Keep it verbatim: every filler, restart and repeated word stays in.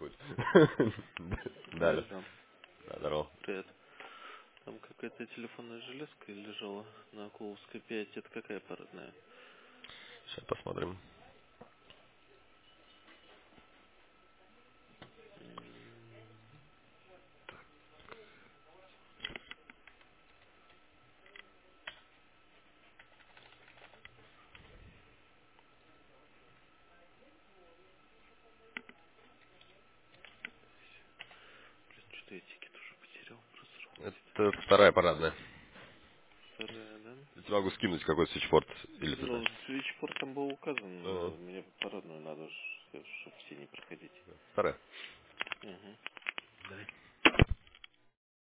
приходит. Да, Далее. Жан, Да, здорово. привет. Там какая-то телефонная железка лежала на Акуловской пять. Это какая парадная? Сейчас посмотрим. Блин, что-то я тикет уже потерял. Просрался. Это вторая парадная. Вторая, да? Я тебе могу скинуть какой свитчпорт. Или ты Ну, знаешь? свитчпорт там был указан. Ага. но Мне парадную надо, чтобы все не проходить. Вторая. Угу. Давай.